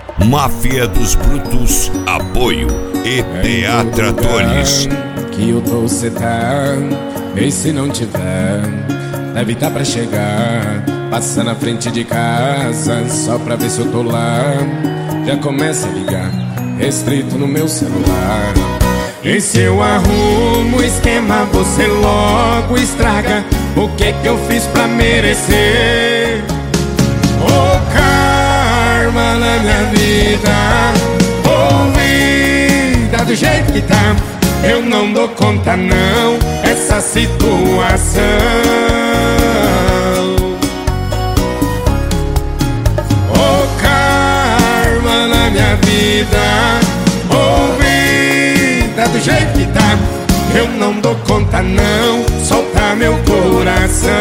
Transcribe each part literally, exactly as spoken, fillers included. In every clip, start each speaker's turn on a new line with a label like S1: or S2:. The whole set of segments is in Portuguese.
S1: Máfia dos Brutos, apoio e Teatratores.
S2: Que eu tô cê tá, e se não tiver, deve tá pra chegar. Passa na frente de casa, só pra ver se eu tô lá. Já começa a ligar, restrito no meu celular. E se eu arrumo o esquema, você logo estraga. O que que eu fiz pra merecer? Oh, karma na minha vida, oh, vida do jeito que tá. Eu não dou conta não, essa situação. Oh, karma na minha vida, oh, vida do jeito que tá. Eu não dou conta não, solta meu coração.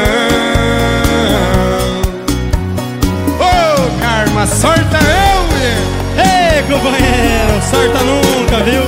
S3: Ô, karma, sorta eu, mulher. Ei, companheiro, sorta nunca, viu?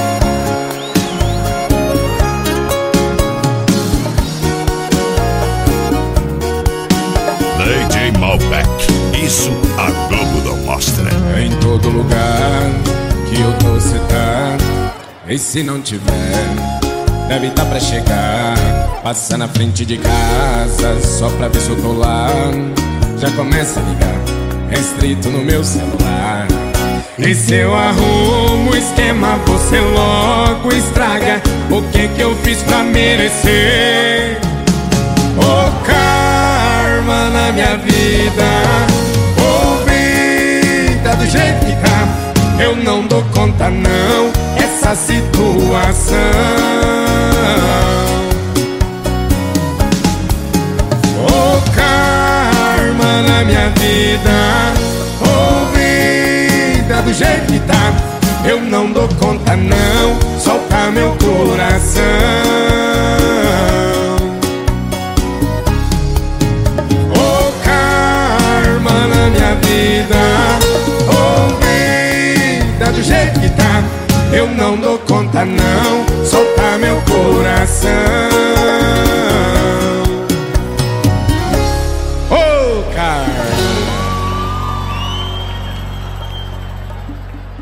S1: D J Malbec, isso a Globo não mostra.
S2: Em todo lugar que eu tô cê tá, e se não tiver, deve tá pra chegar. Passa na frente de casa, só pra ver se eu tô lá. Já começa a ligar, restrito no meu celular. E se eu arrumo o esquema, você logo estraga. O que que eu fiz pra merecer? Oh, karma na minha vida, oh, vida do jeito que tá. Eu não dou conta não, essa situação. Oh, karma na minha vida, oh, vida do jeito que tá. Eu não dou conta não, solta meu coração.